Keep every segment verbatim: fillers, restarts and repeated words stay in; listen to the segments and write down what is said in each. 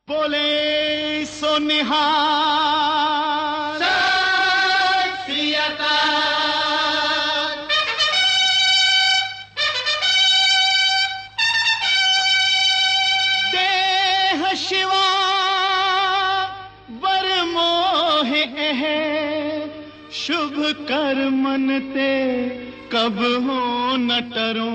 बोले सो निहाल सत श्री अकाल। देह शिवा बर मोहे है, शुभ कर मन ते कब हो न टरो।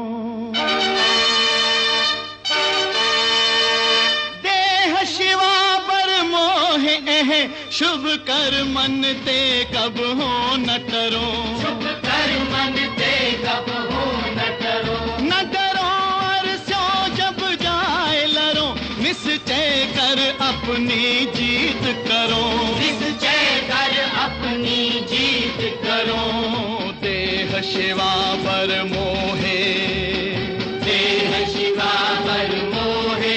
शुभ कर मन ते कब हो न टरो। शुभ कर मन ते कब हो न टरो। न डरो और सो जब जाए लरो, निश्चय कर अपनी जीत करो। निश्चय कर अपनी जीत करो। देह शिवा बर मोहे, देह शिवा बर मोहे।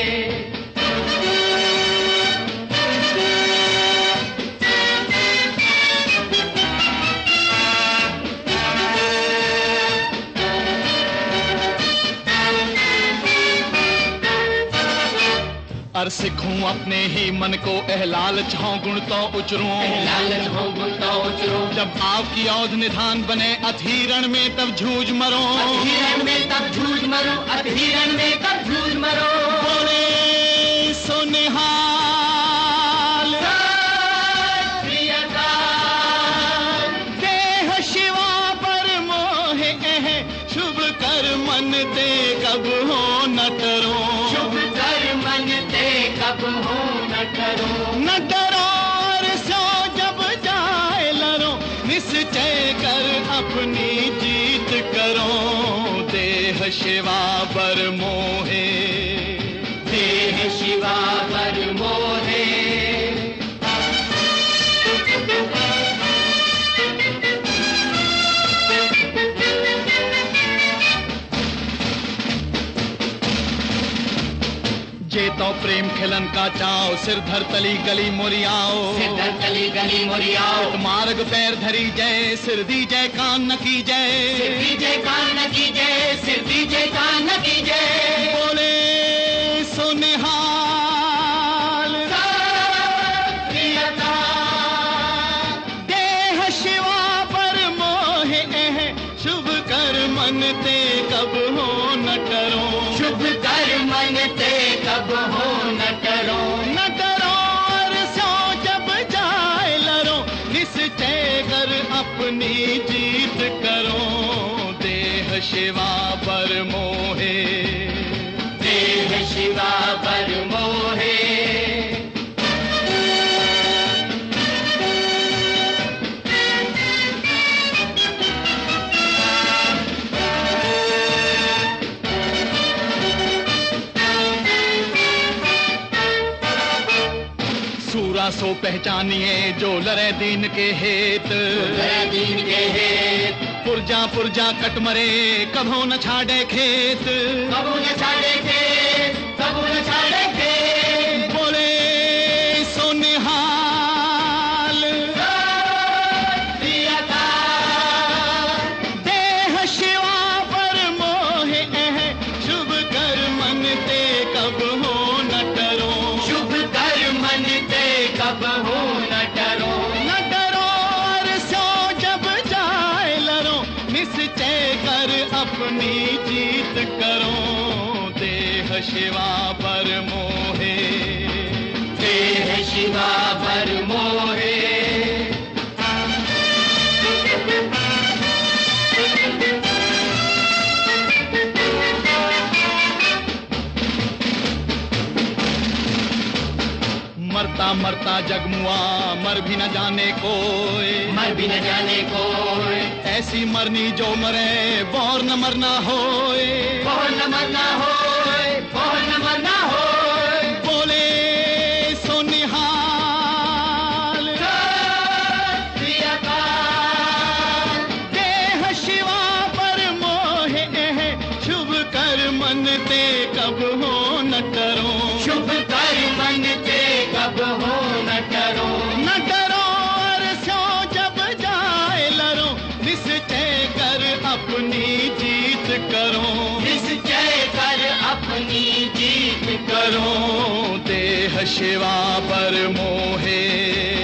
अर सिखूं अपने ही मन को एह लालच हो गुण तो उचरूं। लालच हो गुण तो उचरूं। जब आपकी औध निधान बने अधीरण में तब झूझ मरो। अधीरण में तब झूझ मरो। अधीरण में तब झूझ मरो। बोले सो निहाल सत श्री अकाल। देह शिवा पर मोहे है, शुभ कर मन ते कब हो न टरो। शुभ कर मन ते कब हो न टरो। न डरो और सो जब जाए लरो, निश्चय कर अपनी जीत करो। देह शिवा बर मोहे, देह शिवा बर मोहे। जे तो प्रेम खिलन का चाओ, सिर धर तली गली मोरियाओ। सिर धर तली गली मोरियाओ। मार्ग पैर धरी जय, सिर दी जय कान न की जय। सिर दी जय कान न की जय। सिर दी जय कान न की जय। बोले सो निहाल सत श्री अकाल। देह शिवा पर मोहे है, शुभ कर मन ते कब हो न टरो। शुभ कर मन ते कब हो न टरो। न डरो और सो जब जाए लरो, निश्चय कर अपनी जीत करो। देह शिवा पर मोहे, देह शिवा बर मोहे। सो पहचानिए जो लरे दीन के हेत। लरे दीन के हेत। पुरजा पुरजा कट मरे कभो न छाड़े खेत। कबू न छाड़े खेत। कबू न छाड़े खेत। बोले सो निहाल सत श्री अकाल। देह शिवा पर मोहे है, शुभ कर मन ते कब हो न टरो। शुभ कर मन ते कब हो न टरो। न डरो और सो जब जाए लरो, निश्चय कर अपनी जीत करो। देह शिवा पर मोहे, देह शिवा बर मोहे। मरता मरता जगमुआ मर भी न जाने कोई। मर भी न जाने कोई। ऐसी मरनी जो मरे बोर न मरना होए। बोर न मरना होए। बोर न मरना होए। बोले सो निहाल सत श्री अकाल। देह शिवा पर मोहे है, शुभ कर मन ते कब हो न टरो। शुभ कर मन ते कब हो न टरो। न डरो और सो जब जाए लरो, निश्चय कर अपनी जीत करो। निश्चय कर अपनी जीत करो। दे शिवा पर मोहे